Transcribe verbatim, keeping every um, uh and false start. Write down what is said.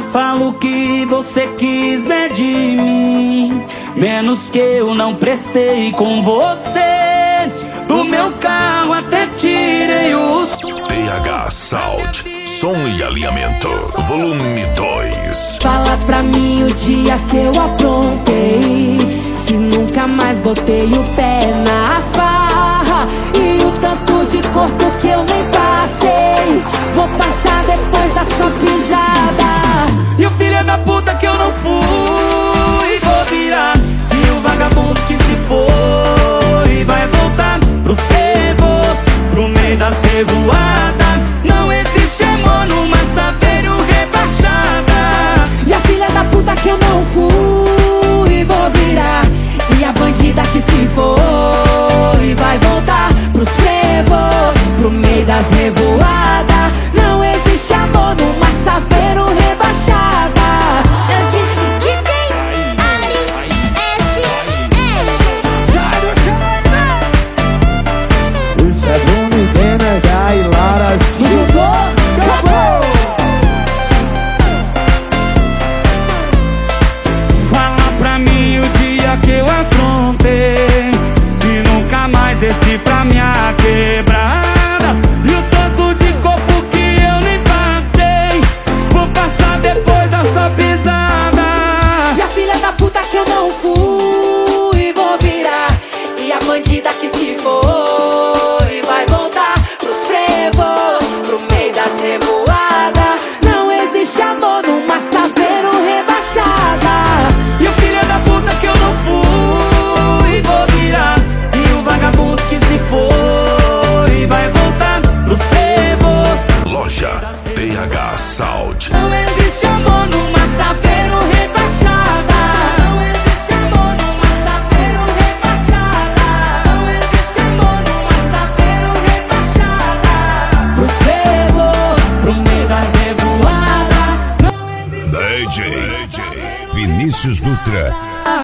Fala o que você quiser de mim, menos que eu não prestei com você. Do meu carro até tirei os T H Sound, som e alinhamento, volume dois. Fala pra mim o dia que eu aprontei, se nunca mais botei o pé na farra. E o tanto de corpo que eu nem passei, vou passar depois da sua pisada. E o filho da puta que eu não fui, vou virar. E o vagabundo que se foi, vai voltar pros fervos, pro meio das revoadas. Não existe amor numa saveiro rebaixada. E a filha da puta que eu não fui, vou virar. E a bandida que se foi, vai voltar pros fervos, pro meio das revoadas. Não existe amor numa saveiro rebaixada. Eu disse que tem Ali S E. Isso é Bruno Denner, Gai, Lara, Mudou, acabou. Fala pra mim o dia que eu aprontei, se nunca mais desci pra minha quebrada. E o tanto de corpo que eu nem passei, vou passar depois da sua pisada. E a filha da puta que eu não fui, vou virar. E a bandida que se foi, vai voltar pros frevos, pro meio das revoadas. Não existe amor numa saveiro rebaixada. E o filho da puta que eu não fui, vou virar. E o vagabundo que se foi, vai voltar pros fervos. Loja T H Sound. Não existe amor numa saveiro rebaixada. Não existe amor numa saveiro rebaixada. Não existe amor numa saveiro rebaixada. Pros frevos, pro meio das revoadas. D J Vinícius Dutra.